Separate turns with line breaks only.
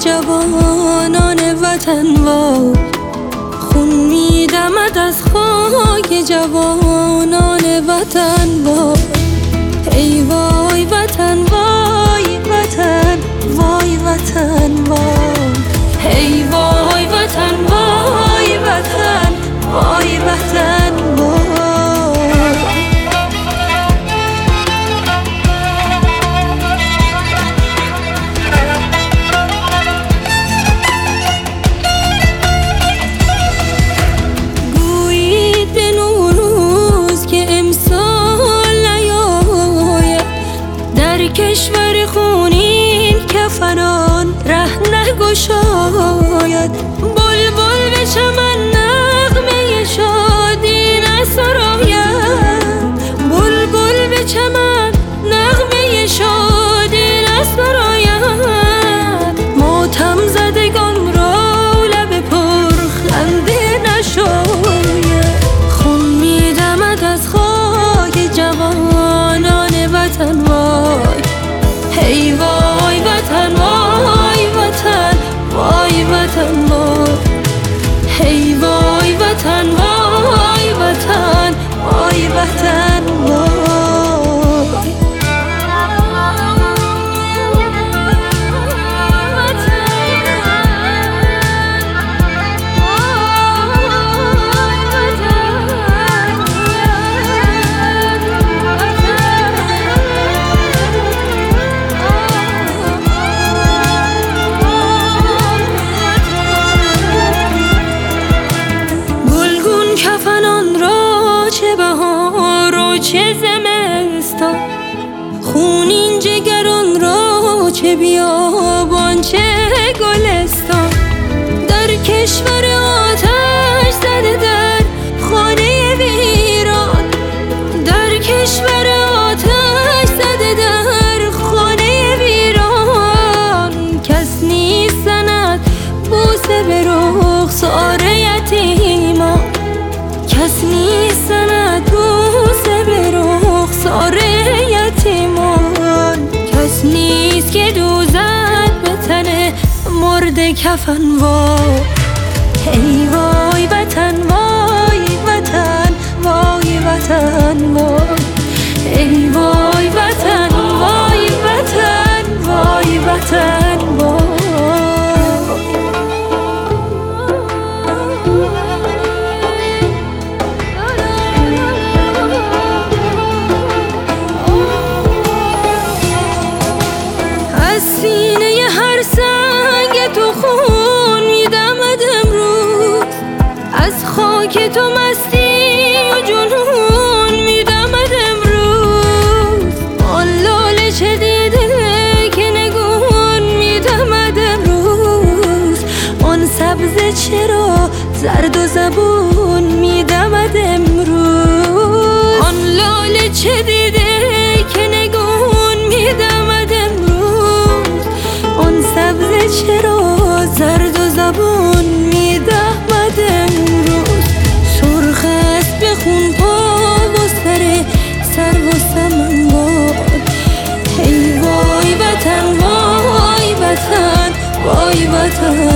جوانان وطن وای، خون میدمد از خاک جوانان وطن وای. ای وای وطن وای وطن وای وطن وای، ای وای وطن وای وطن وای وطن وای. کشور خونین کفنان ره نگشاید، بلبل به چمن نغمه شادی نسراید، بلبل به چمن نغمه شادی نسراید. ماتم زدگان را لب پرخنده نشاید، خون میدمد از خاک جوانان وطن وای. ای وای وطن وای وطن وای وطن وای، ای وای وطن وای وطن وای وطن وای. کفنان را چه بهار و چه زمستان، خونین جگران را چه بیابان چه گلستان. در کشور آتش زده در خانه ویران، در کشور آتش زده در خانه ویران. کس نیست زند بوسه به رخسار یتیمان، کس نیست زند بوسه به رخسار یتیمان. کس نیست که دوزد به تن مرده کفن وای. ای وای وطن وای وطن وای وطن وای، ای وای وطن وای وطن وای وطن وای. از سینه هر سنگ تو خون میدمد امروز، از خاک تو مستی و جنون میدمد امروز. آن لاله چه دیده که نگون میدمد امروز، آن سبزه چرا زرد و زبون میدمد امروز. آن لاله چه دیده که نگون میدمد امروز، آن سبزه چرا زرد و زبون میدمد امروز. سرخ است به خون پا و سر و سمن وای. ای وای وطن وای وطن وای وطن